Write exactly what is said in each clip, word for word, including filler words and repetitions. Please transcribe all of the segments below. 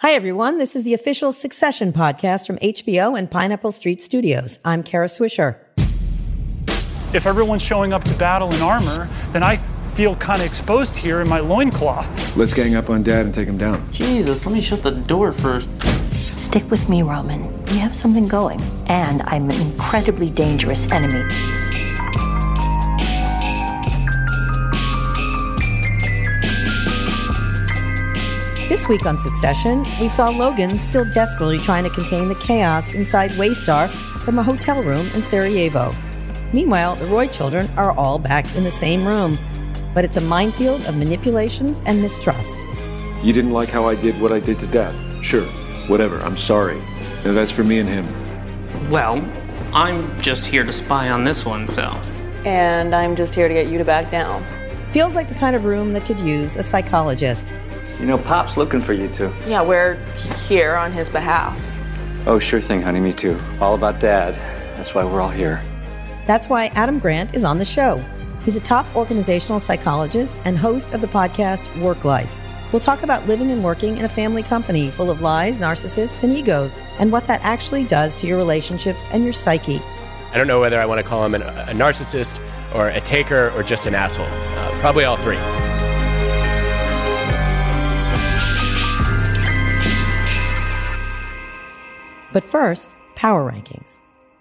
Hi, everyone. This is the official Succession podcast from H B O and Pineapple Street Studios. I'm Kara Swisher. If everyone's showing up to battle in armor, then I feel kind of exposed here in my loincloth. Let's gang up on Dad and take him down. Jesus, let me shut the door first. Stick with me, Roman. We have something going, and I'm an incredibly dangerous enemy. This week on Succession, we saw Logan still desperately trying to contain the chaos inside Waystar from a hotel room in Sarajevo. Meanwhile, the Roy children are all back in the same room, but it's a minefield of manipulations and mistrust. You didn't like how I did what I did to Dad? Sure, whatever, I'm sorry. Now that's for me and him. Well, I'm just here to spy on this one, so. And I'm just here to get you to back down. Feels like the kind of room that could use a psychologist. You know, Pop's looking for you two. Yeah, we're here on his behalf. Oh, sure thing, honey, me too. All about Dad. That's why we're all here. That's why Adam Grant is on the show. He's a top organizational psychologist and host of the podcast Work Life. We'll talk about living and working in a family company full of lies, narcissists, and egos, and what that actually does to your relationships and your psyche. I don't know whether I want to call him an, a narcissist or a taker or just an asshole. Uh, probably all three. But first, power rankings.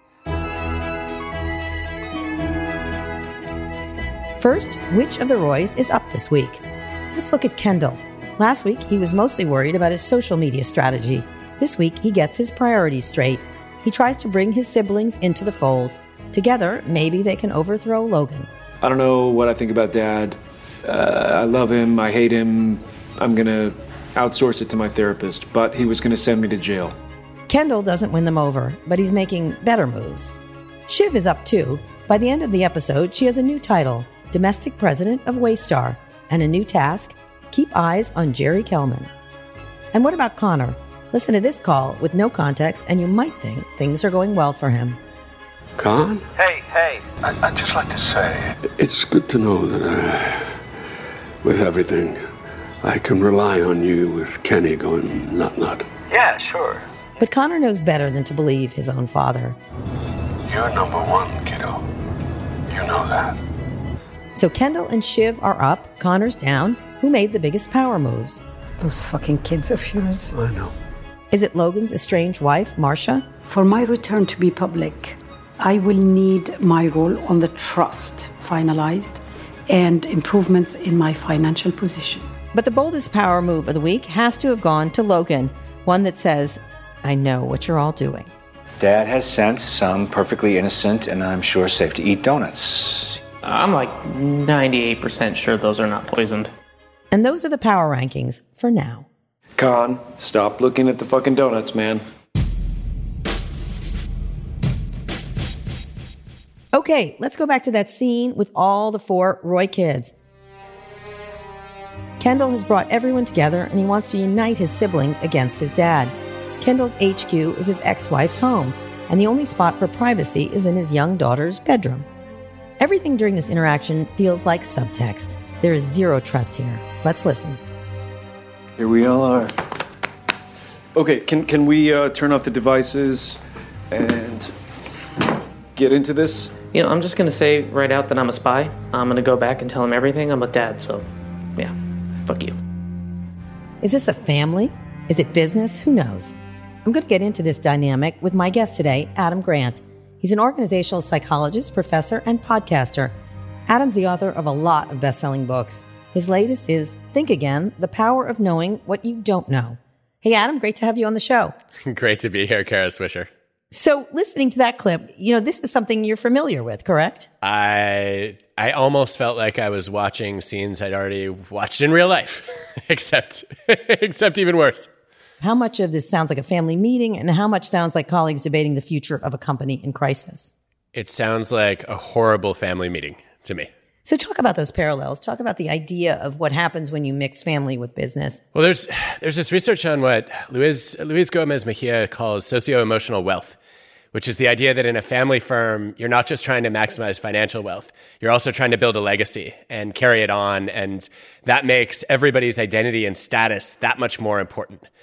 First, which of the Roys is up this week? Let's look at Kendall. Last week, he was mostly worried about his social media strategy. This week, he gets his priorities straight. He tries to bring his siblings into the fold. Together, maybe they can overthrow Logan. I don't know what I think about Dad. Uh, I love him, I hate him. I'm gonna outsource it to my therapist, but he was gonna send me to jail. Kendall doesn't win them over, but he's making better moves. Shiv is up too. By the end of the episode, she has a new title, Domestic President of Waystar, and a new task, keep eyes on Jerry Kellman. And what about Connor? Listen to this call with no context, and you might think things are going well for him. Con? Hey, hey. I, I'd just like to say, it's good to know that I, with everything, I can rely on you with Kenny going nut-nut. Yeah, sure. But Connor knows better than to believe his own father. You're number one, kiddo. You know that. So Kendall and Shiv are up, Connor's down. Who made the biggest power moves? Those fucking kids of yours. I know. Is it Logan's estranged wife, Marcia? For my return to be public, I will need my role on the trust finalized and improvements in my financial position. But the boldest power move of the week has to have gone to Logan, one that says, I know what you're all doing. Dad has sent some perfectly innocent and I'm sure safe to eat donuts. I'm like ninety-eight percent sure those are not poisoned. And those are the power rankings for now. Con, stop looking at the fucking donuts, man. Okay, let's go back to that scene with all the four Roy kids. Kendall has brought everyone together and he wants to unite his siblings against his dad. Kendall's H Q is his ex-wife's home, and the only spot for privacy is in his young daughter's bedroom. Everything during this interaction feels like subtext. There is zero trust here. Let's listen. Here we all are. Okay, can can we uh, turn off the devices and get into this? You know, I'm just going to say right out that I'm a spy. I'm going to go back and tell him everything. I'm with Dad, so yeah, fuck you. Is this a family? Is it business? Who knows? I'm going to get into this dynamic with my guest today, Adam Grant. He's an organizational psychologist, professor, and podcaster. Adam's the author of a lot of best-selling books. His latest is Think Again, The Power of Knowing What You Don't Know. Hey, Adam, great to have you on the show. Great to be here, Kara Swisher. So listening to that clip, you know, this is something you're familiar with, correct? I I almost felt like I was watching scenes I'd already watched in real life, except except even worse. How much of this sounds like a family meeting and how much sounds like colleagues debating the future of a company in crisis? It sounds like a horrible family meeting to me. So talk about those parallels. Talk about the idea of what happens when you mix family with business. Well, there's there's this research on what Luis, Luis Gomez Mejia calls socio-emotional wealth, which is the idea that in a family firm, you're not just trying to maximize financial wealth. You're also trying to build a legacy and carry it on. And that makes everybody's identity and status that much more important.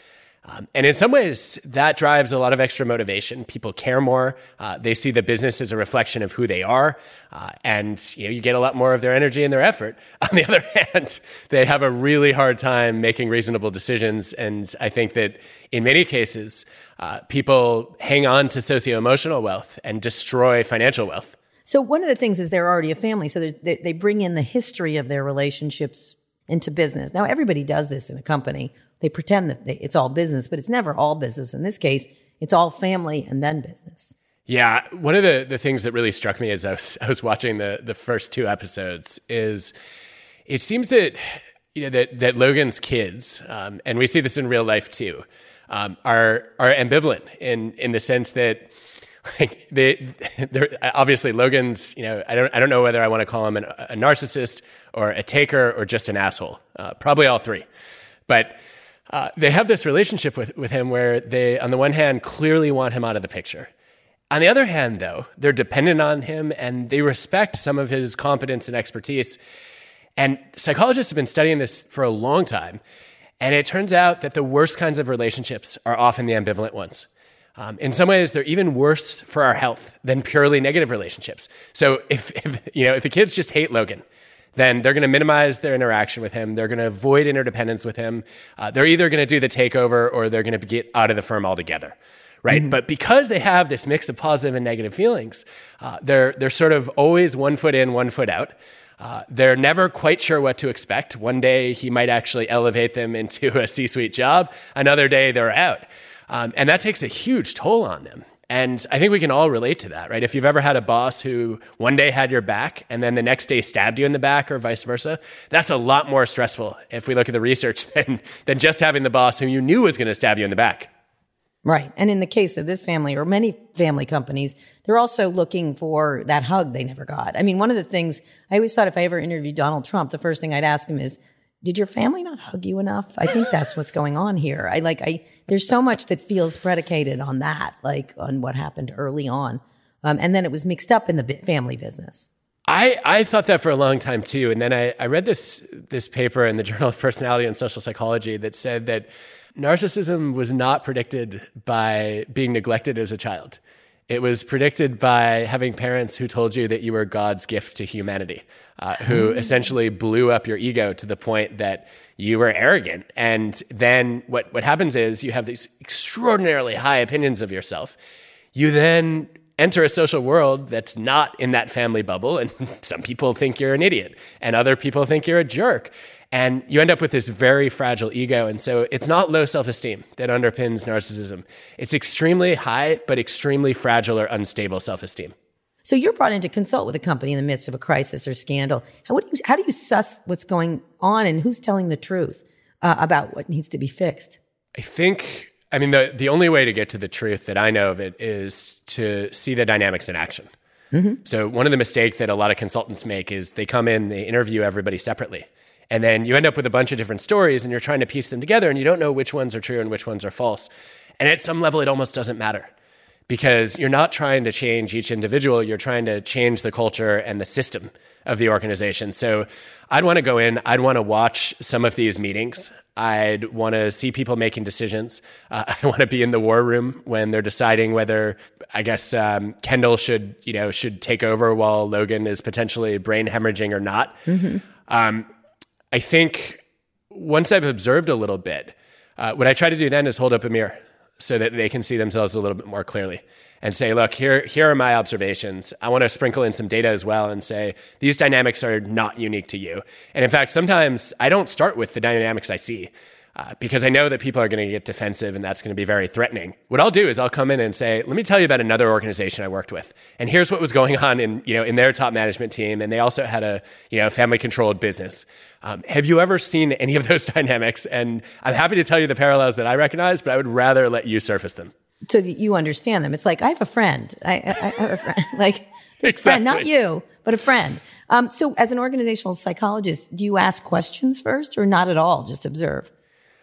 Um, and in some ways, that drives a lot of extra motivation. People care more. Uh, they see the business as a reflection of who they are. Uh, and you know, you get a lot more of their energy and their effort. On the other hand, they have a really hard time making reasonable decisions. And I think that in many cases, uh, people hang on to socio-emotional wealth and destroy financial wealth. So one of the things is they're already a family. So they, they bring in the history of their relationships into business. Now, everybody does this in a company. They pretend that they, it's all business, but it's never all business. In this case, it's all family and then business. Yeah. One of the, the things that really struck me as I was, I was watching the, the first two episodes is it seems that, you know, that, that Logan's kids, um, and we see this in real life too, um, are, are ambivalent in, in the sense that like they, they're obviously Logan's, you know, I don't, I don't know whether I want to call him an, a narcissist or a taker or just an asshole, uh, probably all three. But Uh, they have this relationship with, with him where they, on the one hand, clearly want him out of the picture. On the other hand, though, they're dependent on him and they respect some of his competence and expertise. And psychologists have been studying this for a long time. And it turns out that the worst kinds of relationships are often the ambivalent ones. Um, in some ways, they're even worse for our health than purely negative relationships. So if, if you know, if the kids just hate Logan, then they're going to minimize their interaction with him. They're going to avoid interdependence with him. Uh, they're either going to do the takeover or they're going to get out of the firm altogether, right? Mm-hmm. But because they have this mix of positive and negative feelings, uh, they're they're sort of always one foot in, one foot out. Uh, they're never quite sure what to expect. One day he might actually elevate them into a C-suite job. Another day they're out. Um, and that takes a huge toll on them. And I think we can all relate to that, right? If you've ever had a boss who one day had your back and then the next day stabbed you in the back or vice versa, that's a lot more stressful if we look at the research than, than just having the boss who you knew was going to stab you in the back. Right. And in the case of this family or many family companies, they're also looking for that hug they never got. I mean, one of the things I always thought if I ever interviewed Donald Trump, the first thing I'd ask him is, did your family not hug you enough? I think that's what's going on here. I like, I, there's so much that feels predicated on that, like on what happened early on. Um, and then it was mixed up in the family business. I, I thought that for a long time too. And then I, I read this, this paper in the Journal of Personality and Social Psychology that said that narcissism was not predicted by being neglected as a child. It was predicted by having parents who told you that you were God's gift to humanity, uh, who essentially blew up your ego to the point that you were arrogant. And then what, what happens is you have these extraordinarily high opinions of yourself. You then enter a social world that's not in that family bubble. And some people think you're an idiot and other people think you're a jerk. And you end up with this very fragile ego. And so it's not low self-esteem that underpins narcissism. It's extremely high, but extremely fragile or unstable self-esteem. So you're brought in to consult with a company in the midst of a crisis or scandal. How, what do, you, how do you suss what's going on and who's telling the truth uh, about what needs to be fixed? I think, I mean, the, the only way to get to the truth that I know of it is to see the dynamics in action. Mm-hmm. So one of the mistakes that a lot of consultants make is they come in, they interview everybody separately. And then you end up with a bunch of different stories and you're trying to piece them together and you don't know which ones are true and which ones are false. And at some level, it almost doesn't matter because you're not trying to change each individual. You're trying to change the culture and the system of the organization. So I'd want to go in. I'd want to watch some of these meetings. I'd want to see people making decisions. Uh, I want to be in the war room when they're deciding whether, I guess, um, Kendall should, you know, should take over while Logan is potentially brain hemorrhaging or not. Mm-hmm. Um, I think once I've observed a little bit, uh, what I try to do then is hold up a mirror so that they can see themselves a little bit more clearly and say, look, here, here are my observations. I want to sprinkle in some data as well and say, these dynamics are not unique to you. And in fact, sometimes I don't start with the dynamics I see uh, because I know that people are going to get defensive and that's going to be very threatening. What I'll do is I'll come in and say, let me tell you about another organization I worked with. And here's what was going on in, you know, in their top management team. And they also had a, you know, family controlled business. Um, have you ever seen any of those dynamics? And I'm happy to tell you the parallels that I recognize, but I would rather let you surface them. So that you understand them. It's like, I have a friend. I, I, I have a friend. Like, this exactly. friend, not you, but a friend. Um, so as an organizational psychologist, do you ask questions first or not at all? Just observe?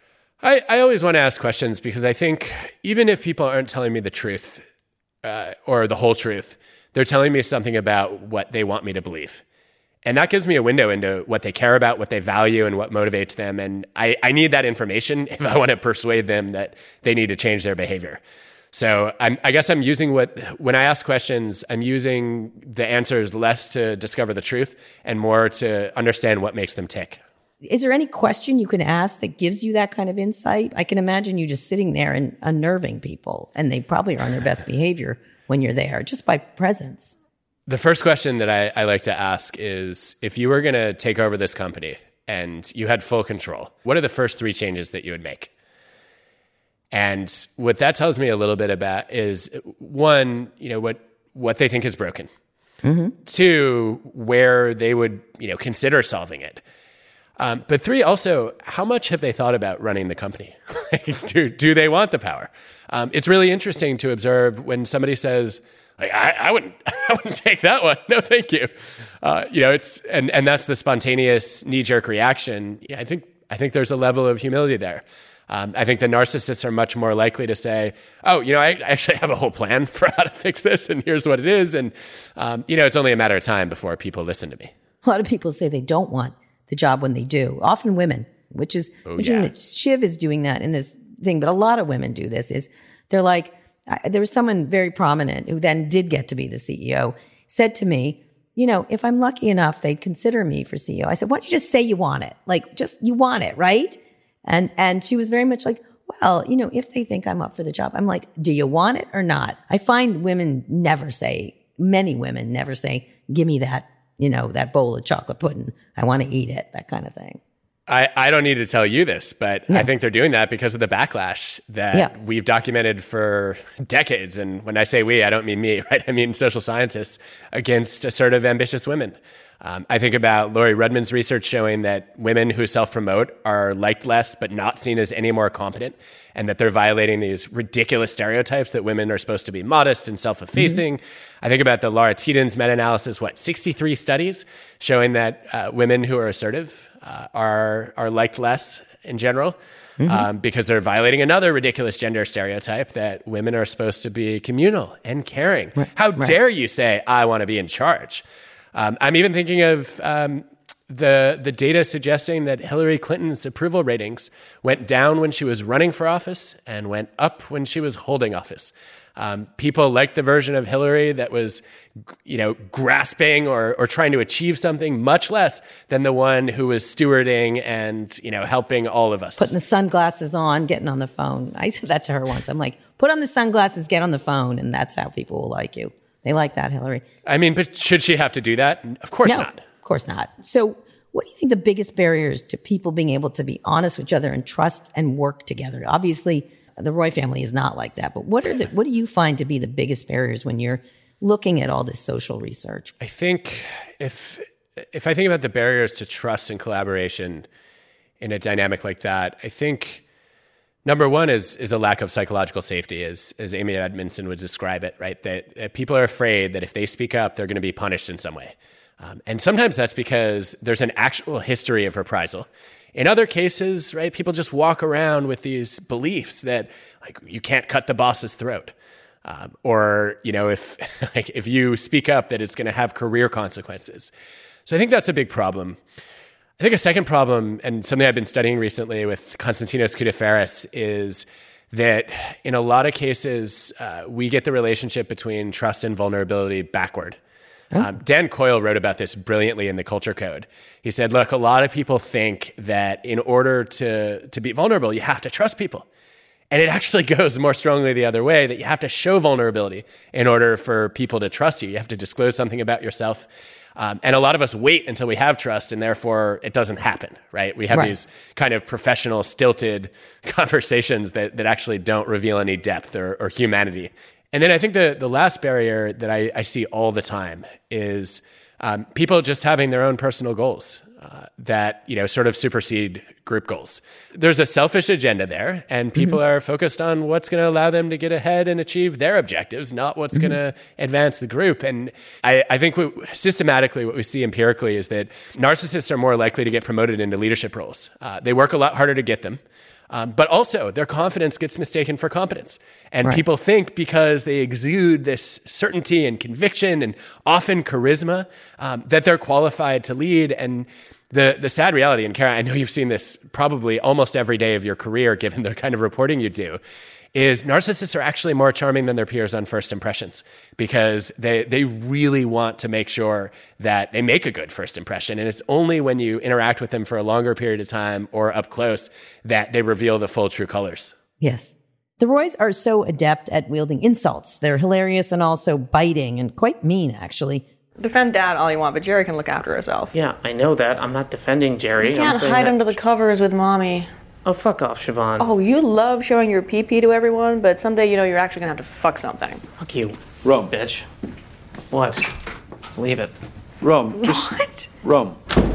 I, I always want to ask questions because I think even if people aren't telling me the truth uh, or the whole truth, they're telling me something about what they want me to believe. And that gives me a window into what they care about, what they value, and what motivates them. And I, I need that information if I want to persuade them that they need to change their behavior. So I'm, I guess I'm using what, when I ask questions, I'm using the answers less to discover the truth and more to understand what makes them tick. Is there any question you can ask that gives you that kind of insight? I can imagine you just sitting there and unnerving people, and they probably are on their best behavior when you're there, just by presence. The first question that I, I like to ask is, if you were going to take over this company and you had full control, what are the first three changes that you would make? And what that tells me a little bit about is, one, you know, what, what they think is broken. Mm-hmm. Two, where they would, you know, consider solving it. Um, but three, also, how much have they thought about running the company? do, do they want the power? Um, it's really interesting to observe when somebody says, like, I, I wouldn't, I wouldn't take that one. No, thank you. Uh, you know, it's, and, and that's the spontaneous knee-jerk reaction. Yeah, I think, I think there's a level of humility there. Um, I think the narcissists are much more likely to say, oh, you know, I actually have a whole plan for how to fix this, and here's what it is. And, um, you know, it's only a matter of time before people listen to me. A lot of people say they don't want the job when they do, often women, which is, oh, which yeah. is Shiv is doing that in this thing, but a lot of women do this, is they're like, I, there was someone very prominent who then did get to be the C E O, said to me, you know, if I'm lucky enough, they'd consider me for C E O. I said, why don't you just say you want it? Like, just, you want it, right? And, and she was very much like, well, you know, if they think I'm up for the job, I'm like, do you want it or not? I find women never say, many women never say, give me that, you know, that bowl of chocolate pudding. I want to eat it, that kind of thing. I, I don't need to tell you this, but yeah. I think they're doing that because of the backlash that yeah. we've documented for decades. And when I say we, I don't mean me, right? I mean social scientists against assertive, ambitious women. Um, I think about Laurie Rudman's research showing that women who self-promote are liked less, but not seen as any more competent, and that they're violating these ridiculous stereotypes that women are supposed to be modest and self-effacing. Mm-hmm. I think about the Laura Tieden's meta-analysis, what, sixty-three studies showing that uh, women who are assertive uh, are are liked less in general. Mm-hmm. Um, because they're violating another ridiculous gender stereotype that women are supposed to be communal and caring. Right. How right. dare you say, I want to be in charge? Um, I'm even thinking of um, the the data suggesting that Hillary Clinton's approval ratings went down when she was running for office and went up when she was holding office. Um, people liked the version of Hillary that was, you know, grasping or or trying to achieve something, much less than the one who was stewarding and, you know, helping all of us. Putting the sunglasses on, getting on the phone. I said that to her once. I'm like, put on the sunglasses, get on the phone, and that's how people will like you. They like that, Hillary. I mean, but should she have to do that? Of course no, not. Of course not. So what do you think the biggest barriers to people being able to be honest with each other and trust and work together? Obviously, the Roy family is not like that. But what are the, what do you find to be the biggest barriers when you're looking at all this social research? I think if if I think about the barriers to trust and collaboration in a dynamic like that, I think number one is is a lack of psychological safety, as as Amy Edmondson would describe it, right? That, that people are afraid that if they speak up, they're going to be punished in some way. Um, and sometimes that's because there's an actual history of reprisal. In other cases, right, people just walk around with these beliefs that, like, you can't cut the boss's throat. Um, or, you know, if like if you speak up, that it's going to have career consequences. So I think that's a big problem. I think a second problem, and something I've been studying recently with Konstantinos Koutaferis, is that in a lot of cases, uh, we get the relationship between trust and vulnerability backward. Oh. Um, Dan Coyle wrote about this brilliantly in The Culture Code. He said, look, a lot of people think that in order to, to be vulnerable, you have to trust people. And it actually goes more strongly the other way, that you have to show vulnerability in order for people to trust you. You have to disclose something about yourself. Um, and a lot of us wait until we have trust, and therefore it doesn't happen, right? We have right. these kind of professional, stilted conversations that, that actually don't reveal any depth or, or humanity. And then I think the, the last barrier that I, I see all the time is um, people just having their own personal goals uh, that, you know, sort of supersede group goals. There's a selfish agenda there, and people mm-hmm. are focused on what's going to allow them to get ahead and achieve their objectives, not what's mm-hmm. going to advance the group. And I, I think we, systematically what we see empirically is that narcissists are more likely to get promoted into leadership roles. Uh, they work a lot harder to get them. Um, but also, their confidence gets mistaken for competence. And Right. people think because they exude this certainty and conviction and often charisma, um, that they're qualified to lead. And the the sad reality, and Kara, I know you've seen this probably almost every day of your career, given the kind of reporting you do, is narcissists are actually more charming than their peers on first impressions, because they they really want to make sure that they make a good first impression. And it's only when you interact with them for a longer period of time or up close that they reveal the full true colors. Yes. The Roys are so adept at wielding insults. They're hilarious and also biting and quite mean, actually. Defend Dad all you want, but Jerry can look after herself. Yeah, I know that. I'm not defending Jerry. You can't I'm saying hide that- under the covers with Mommy. Oh, fuck off, Siobhan. Oh, you love showing your pee-pee to everyone, but someday you know you're actually gonna have to fuck something. Fuck you, Rum. bitch. What? Leave it. Rum. Just What? rum.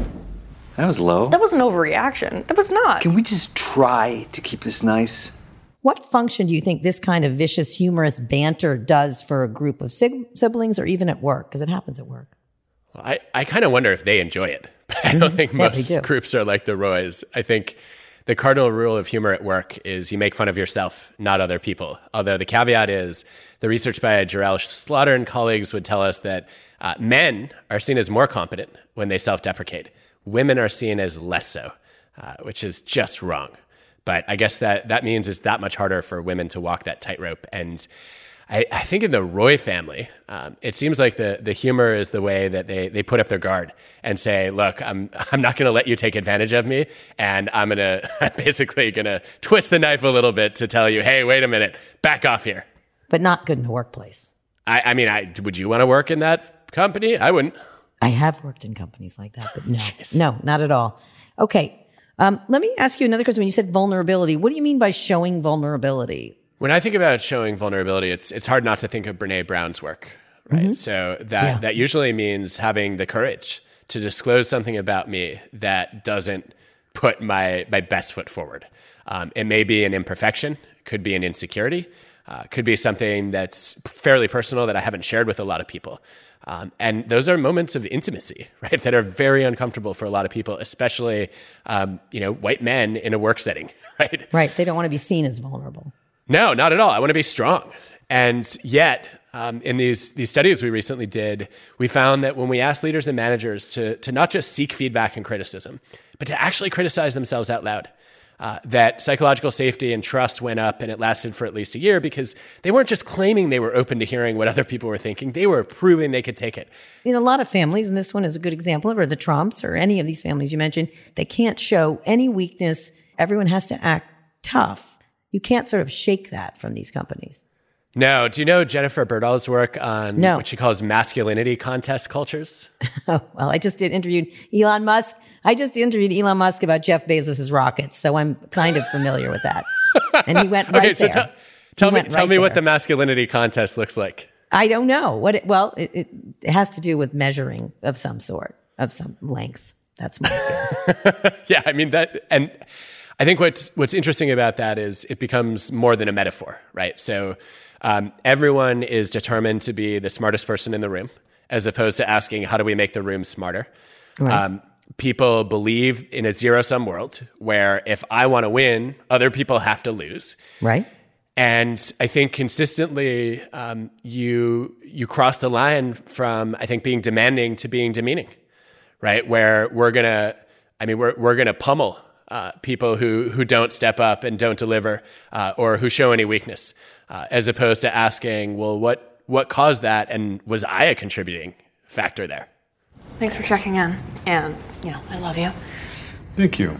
That was low. That was an overreaction. That was not. Can we just try to keep this nice? What function do you think this kind of vicious, humorous banter does for a group of sig- siblings or even at work? Because it happens at work. Well, I, I kind of wonder if they enjoy it. I don't think Yeah, they most do. groups are like the Roys. I think the cardinal rule of humor at work is you make fun of yourself, not other people. Although the caveat is the research by Jarrell Slaughter and colleagues would tell us that uh, men are seen as more competent when they self-deprecate. Women are seen as less so, uh, which is just wrong. But I guess that that means it's that much harder for women to walk that tightrope. And I, I think in the Roy family, um, it seems like the the humor is the way that they they put up their guard and say, look, I'm I'm not going to let you take advantage of me, and I'm gonna I'm basically gonna twist the knife a little bit to tell you, hey, wait a minute, back off here. But not good in the workplace. I, I mean, I would you want to work in that company? I wouldn't. I have worked in companies like that, but no, no, not at all. Okay. Um, let me ask you another question. When you said vulnerability, what do you mean by showing vulnerability? When I think about showing vulnerability, it's it's hard not to think of Brene Brown's work, right? Mm-hmm. So that Yeah. that usually means having the courage to disclose something about me that doesn't put my my best foot forward. Um, it may be an imperfection, could be an insecurity, uh, could be something that's fairly personal that I haven't shared with a lot of people. Um, and those are moments of intimacy, right, that are very uncomfortable for a lot of people, especially, um, you know, white men in a work setting, right? Right. They don't want to be seen as vulnerable. No, not at all. I want to be strong. And yet, um, in these these studies we recently did, we found that when we asked leaders and managers to to not just seek feedback and criticism, but to actually criticize themselves out loud, uh, that psychological safety and trust went up, and it lasted for at least a year because they weren't just claiming they were open to hearing what other people were thinking. They were proving they could take it. In a lot of families, and this one is a good example of, or the Trumps or any of these families you mentioned, they can't show any weakness. Everyone has to act tough. You can't sort of shake that from these companies. No. Do you know Jennifer Berdahl's work on No. what she calls masculinity contest cultures? Oh, well, I just did interviewed Elon Musk. I just interviewed Elon Musk about Jeff Bezos' rockets, so I'm kind of familiar with that. And he went right okay, so there. t- tell He me, went tell right me what there. the masculinity contest looks like. I don't know what. It, well, it, it, it has to do with measuring of some sort, of some length. That's my guess. Yeah, I mean that, and I think what's what's interesting about that is it becomes more than a metaphor, right? So um, everyone is determined to be the smartest person in the room, as opposed to asking how do we make the room smarter. Right. Um, people believe in a zero-sum world where if I want to win, other people have to lose. Right. And I think consistently um, you you cross the line from, I think, being demanding to being demeaning, right? Where we're gonna, I mean, we're we're gonna pummel uh, people who who don't step up and don't deliver, uh, or who show any weakness, uh, as opposed to asking, well, what what caused that, and was I a contributing factor there? Thanks for checking in. And, you know, I love you. Thank you.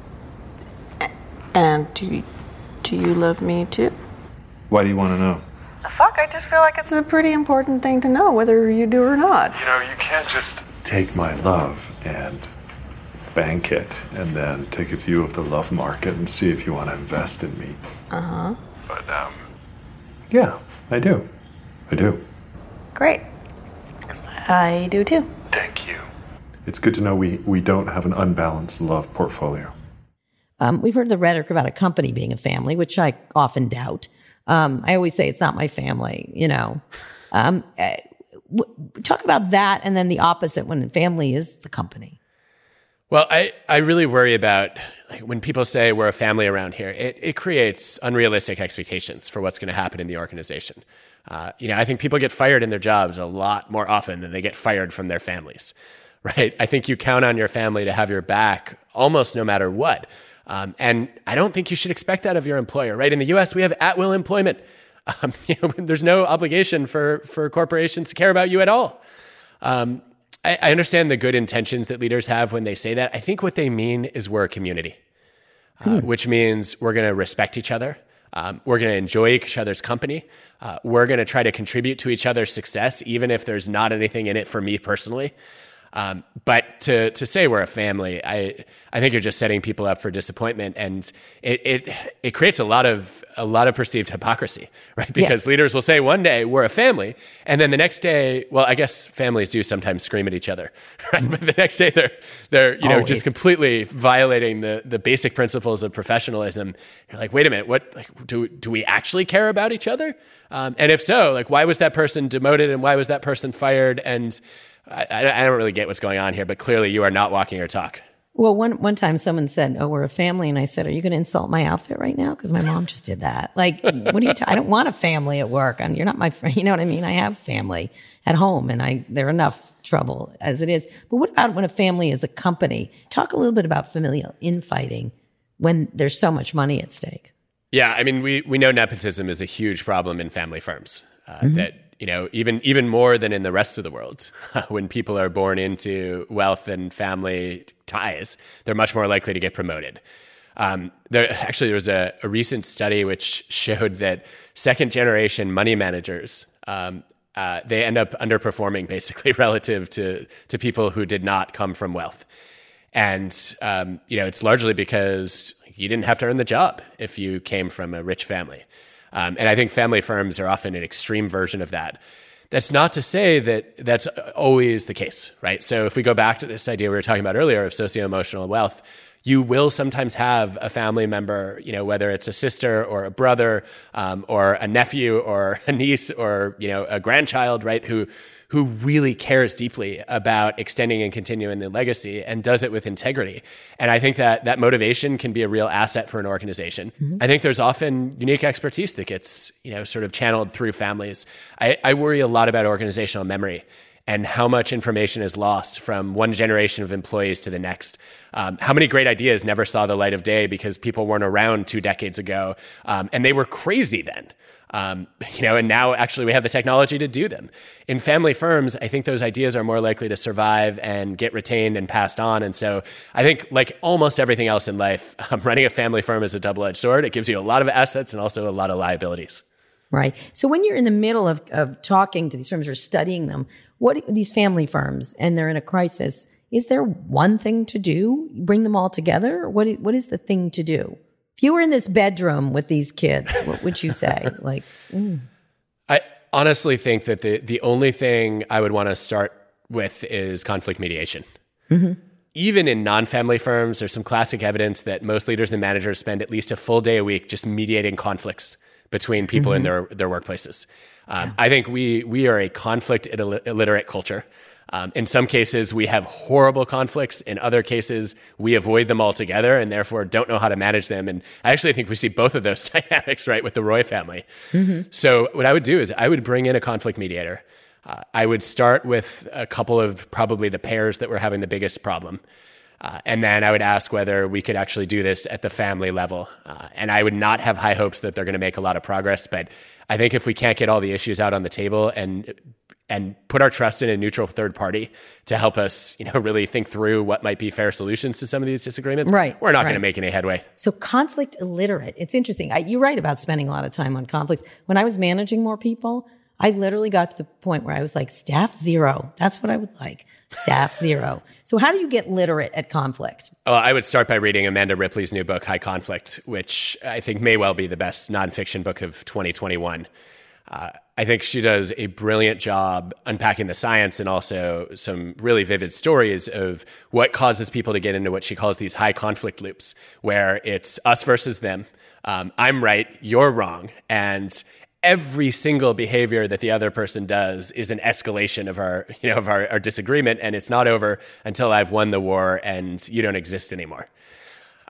And do you, do you love me too? Why do you want to know? Fuck, I just feel like it's a pretty important thing to know, whether you do or not. You know, you can't just take my love and bank it and then take a view of the love market and see if you want to invest in me. Uh-huh. But, um, yeah, I do. I do. Great. 'Cause I do too. Thank you. It's good to know we, we don't have an unbalanced love portfolio. Um, we've heard the rhetoric about a company being a family, which I often doubt. Um, I always say it's not my family, you know. Um, uh, w- talk about that, and then the opposite when family is the company. Well, I, I really worry about when people say we're a family around here, it, it creates unrealistic expectations for what's going to happen in the organization. Uh, you know, I think people get fired in their jobs a lot more often than they get fired from their families, right? I think you count on your family to have your back almost no matter what. Um, and I don't think you should expect that of your employer, right? In the U S, we have at-will employment. Um, you know, there's no obligation for, for corporations to care about you at all. Um, I, I understand the good intentions that leaders have when they say that. I think what they mean is we're a community, uh, hmm. which means we're going to respect each other. Um, we're going to enjoy each other's company. Uh, we're going to try to contribute to each other's success, even if there's not anything in it for me personally. Um, but to to say we're a family, I I think you're just setting people up for disappointment, and it it it creates a lot of a lot of perceived hypocrisy, right? Because yeah. leaders will say one day we're a family, and then the next day, well, I guess families do sometimes scream at each other, right? But the next day they're they're you know Always. just completely violating the the basic principles of professionalism. You're like, wait a minute, what? Like, do do we actually care about each other? Um, and if so, like, why was that person demoted, and why was that person fired? And I, I don't really get what's going on here, but clearly you are not walking your talk. Well, one one time someone said, "Oh, we're a family," and I said, "Are you going to insult my outfit right now? Because my mom just did that. Like, what do you? T- I don't want a family at work, and you're not my friend. You know what I mean? I have family at home, and I there are enough trouble as it is. But what about when a family is a company? Talk a little bit about familial infighting when there's so much money at stake. Yeah, I mean, we we know nepotism is a huge problem in family firms. Uh, mm-hmm. That. You know, even even more than in the rest of the world, when people are born into wealth and family ties, they're much more likely to get promoted. Um, there actually there was a, a recent study which showed that second generation money managers um, uh, they end up underperforming basically relative to to people who did not come from wealth, and um, you know it's largely because you didn't have to earn the job if you came from a rich family. Um, and I think family firms are often an extreme version of that. That's not to say that that's always the case, right? So if we go back to this idea we were talking about earlier of socio-emotional wealth, you will sometimes have a family member, you know, whether it's a sister or a brother um, or a nephew or a niece or, you know, a grandchild, right, who who really cares deeply about extending and continuing the legacy and does it with integrity. And I think that that motivation can be a real asset for an organization. Mm-hmm. I think there's often unique expertise that gets, you know, sort of channeled through families. I, I worry a lot about organizational memory and how much information is lost from one generation of employees to the next. Um, how many great ideas never saw the light of day because people weren't around two decades ago, um, and they were crazy then. Um, you know, and now actually we have the technology to do them. In family firms, I think those ideas are more likely to survive and get retained and passed on. And so I think like almost everything else in life, um, running a family firm is a double-edged sword. It gives you a lot of assets and also a lot of liabilities. Right. So when you're in the middle of, of talking to these firms or studying them, what these family firms and they're in a crisis, is there one thing to do? Bring them all together? What What is the thing to do? If you were in this bedroom with these kids, what would you say? Like, mm. I honestly think that the, the only thing I would want to start with is conflict mediation. Mm-hmm. Even in non-family firms, there's some classic evidence that most leaders and managers spend at least a full day a week just mediating conflicts between people mm-hmm. in their, their workplaces. Um, yeah. I think we we are a conflict illiterate culture. Um, in some cases, we have horrible conflicts. In other cases, we avoid them altogether and therefore don't know how to manage them. And I actually think we see both of those dynamics, right, with the Roy family. Mm-hmm. So what I would do is I would bring in a conflict mediator. Uh, I would start with a couple of probably the pairs that were having the biggest problem. Uh, and then I would ask whether we could actually do this at the family level. Uh, and I would not have high hopes that they're going to make a lot of progress. But I think if we can't get all the issues out on the table and and put our trust in a neutral third party to help us, you know, really think through what might be fair solutions to some of these disagreements, right, we're not right. going to make any headway. So conflict illiterate. It's interesting. I, you're right about spending a lot of time on conflicts. When I was managing more people, I literally got to the point where I was like, staff zero. That's what I would like. Staff zero. So how do you get literate at conflict? Well, I would start by reading Amanda Ripley's new book, High Conflict, which I think may well be the best nonfiction book of twenty twenty-one. Uh, I think she does a brilliant job unpacking the science and also some really vivid stories of what causes people to get into what she calls these high conflict loops, where it's us versus them. Um, I'm right, you're wrong. And every single behavior that the other person does is an escalation of our, you know, of our, our disagreement. And it's not over until I've won the war and you don't exist anymore.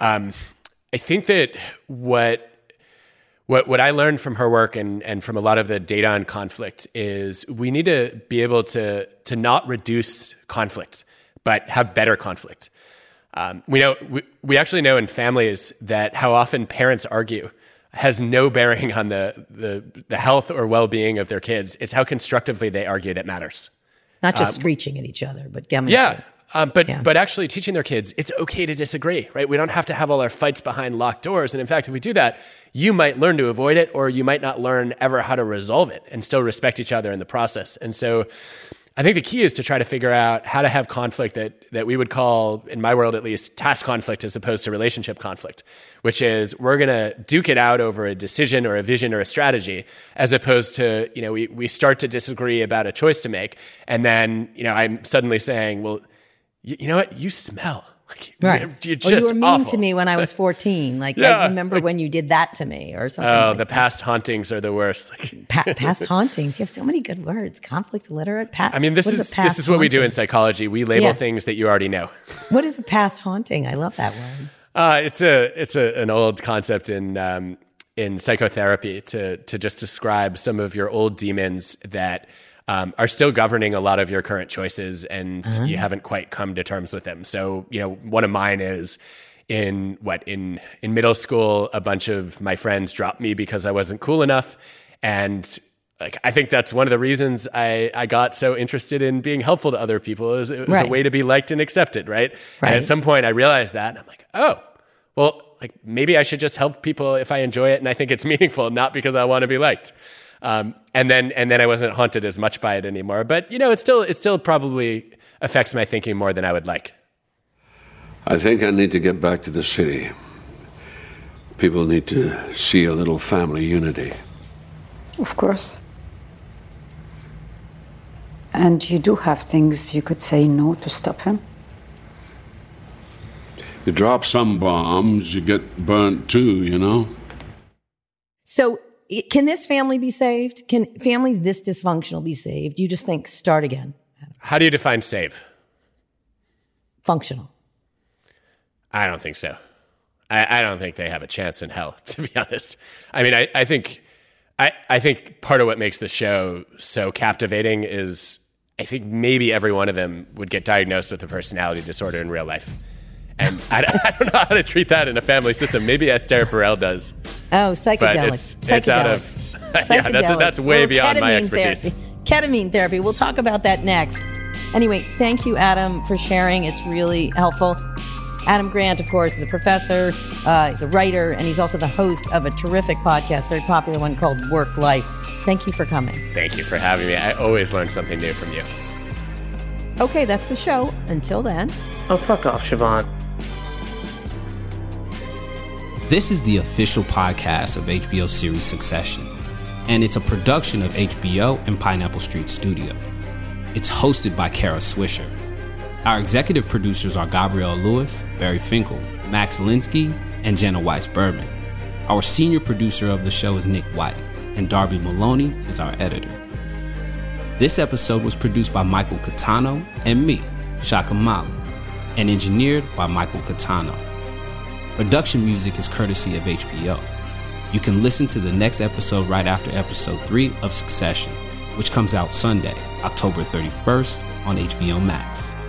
Um, I think that what what what I learned from her work and and from a lot of the data on conflict is we need to be able to to not reduce conflict, but have better conflict. Um, we know we, we actually know in families that how often parents argue has no bearing on the the, the health or well-being of their kids. It's how constructively they argue that matters. Not just um, screeching at each other, but demonstrating. Yeah. Um, but Yeah. but actually teaching their kids it's okay to disagree, right? We don't have to have all our fights behind locked doors. And in fact, if we do that, you might learn to avoid it, or you might not learn ever how to resolve it and still respect each other in the process. And so I think the key is to try to figure out how to have conflict that that we would call, in my world at least, task conflict as opposed to relationship conflict, which is we're going to duke it out over a decision or a vision or a strategy, as opposed to, you know, we, we start to disagree about a choice to make. And then, you know, I'm suddenly saying, well, you, you know what? You smell. Like, Right. You're Or just you were mean awful. to me when I was fourteen. Like, Yeah, I remember like- when you did that to me or something. Oh, like the that. past hauntings are the worst. Like, Pa- past hauntings. You have so many good words. Conflict illiterate. Pa- I mean, this what is a past this is what we do in haunting? psychology. We label Yeah. things that you already know. What is a past haunting? I love that word. Uh, it's a it's a, an old concept in um, in psychotherapy to to just describe some of your old demons that um, are still governing a lot of your current choices, and Uh-huh. you haven't quite come to terms with them. So, you know, one of mine is in what in in middle school, a bunch of my friends dropped me because I wasn't cool enough, and like I think that's one of the reasons I, I got so interested in being helpful to other people. Is it was Right. a way to be liked and accepted, right? Right. And at some point, I realized that, and I'm like, oh, well, like maybe I should just help people if I enjoy it and I think it's meaningful, not because I want to be liked. Um, and then and then I wasn't haunted as much by it anymore. But you know, it still it still probably affects my thinking more than I would like. I think I need to get back to the city. People need to see a little family unity. Of course. And you do have things you could say no to stop him. You drop some bombs, you get burnt too, you know? So, i- can this family be saved? Can families this dysfunctional be saved? You just think start again. How do you define save? Functional. I don't think so. I, I don't think they have a chance in hell, to be honest. I mean, I, I think I, I think part of what makes the show so captivating is I think maybe every one of them would get diagnosed with a personality disorder in real life. And I, I don't know how to treat that in a family system. Maybe Esther Perel does. Oh, psychedelics. But it's, it's out of, Psychedelics. yeah, that's, that's way Little beyond my ketamine expertise. Therapy. Ketamine therapy. We'll talk about that next. Anyway, thank you, Adam, for sharing. It's really helpful. Adam Grant, of course, is a professor, uh, he's a writer, and he's also the host of a terrific podcast, very popular one called Work Life. Thank you for coming. Thank you for having me. I always learn something new from you. Okay, that's the show. Until then. Oh, fuck off, Siobhan. This is the official podcast of H B O series Succession, and it's a production of H B O and Pineapple Street Studio. It's hosted by Kara Swisher. Our executive producers are Gabrielle Lewis, Barry Finkel, Max Linsky, and Jenna Weiss-Berman. Our senior producer of the show is Nick White, and Darby Maloney is our editor. This episode was produced by Michael Catano and me, Shaka Mali, and engineered by Michael Catano. Production music is courtesy of H B O. You can listen to the next episode right after episode three of Succession, which comes out Sunday, October thirty-first on H B O Max.